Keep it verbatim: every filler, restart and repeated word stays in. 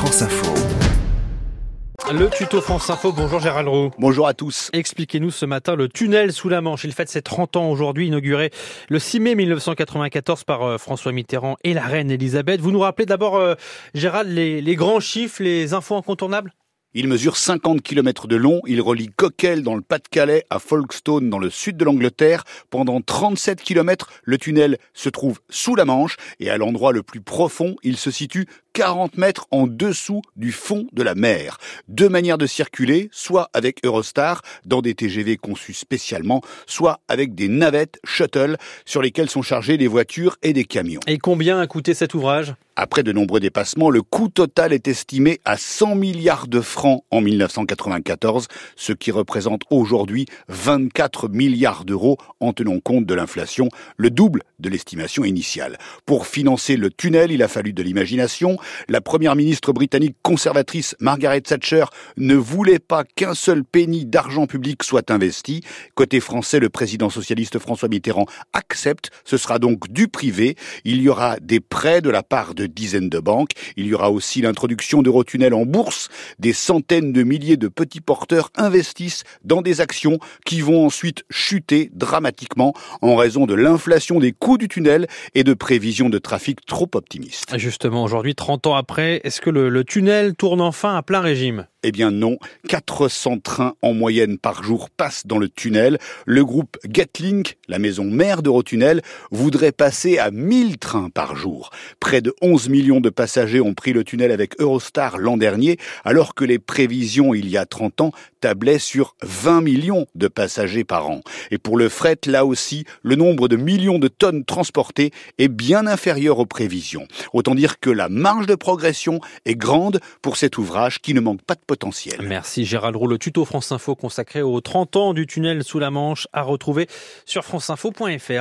France Info. Le tuto France Info, bonjour Gérald Roux. Bonjour à tous. Expliquez-nous ce matin le tunnel sous la Manche. Il fête ses trente ans aujourd'hui, inauguré le six mai mille neuf cent quatre-vingt-quatorze par euh, François Mitterrand et la reine Elisabeth. Vous nous rappelez d'abord, euh, Gérald, les, les grands chiffres, les infos incontournables ? Il mesure cinquante kilomètres de long, il relie Coquelles dans le Pas-de-Calais à Folkestone dans le sud de l'Angleterre. Pendant trente-sept kilomètres, le tunnel se trouve sous la Manche et à l'endroit le plus profond, il se situe quarante mètres en dessous du fond de la mer. Deux manières de circuler, soit avec Eurostar, dans des T G V conçus spécialement, soit avec des navettes shuttle sur lesquelles sont chargées des voitures et des camions. Et combien a coûté cet ouvrage ? Après de nombreux dépassements, le coût total est estimé à cent milliards de francs en mille neuf cent quatre-vingt-quatorze, ce qui représente aujourd'hui vingt-quatre milliards d'euros en tenant compte de l'inflation, le double de l'estimation initiale. Pour financer le tunnel, il a fallu de l'imagination. La première ministre britannique conservatrice Margaret Thatcher ne voulait pas qu'un seul penny d'argent public soit investi. Côté français, le président socialiste François Mitterrand accepte. Ce sera donc du privé. Il y aura des prêts de la part de dizaines de banques. Il y aura aussi l'introduction d'Eurotunnel en bourse. Des centaines de milliers de petits porteurs investissent dans des actions qui vont ensuite chuter dramatiquement en raison de l'inflation des coûts du tunnel et de prévisions de trafic trop optimistes. Justement, aujourd'hui, trente ans après, est-ce que le, le tunnel tourne enfin à plein régime ? Eh bien non, quatre cents trains en moyenne par jour passent dans le tunnel. Le groupe Getlink, la maison mère d'Eurotunnel, voudrait passer à mille trains par jour. Près de onze millions de passagers ont pris le tunnel avec Eurostar l'an dernier, alors que les prévisions il y a trente ans tablaient sur vingt millions de passagers par an. Et pour le fret, là aussi, le nombre de millions de tonnes transportées est bien inférieur aux prévisions. Autant dire que la marge de progression est grande pour cet ouvrage qui ne manque pas de potentiel. Merci Gérald Roux. Le tuto France Info consacré aux trente ans du tunnel sous la Manche à retrouver sur franceinfo point fr.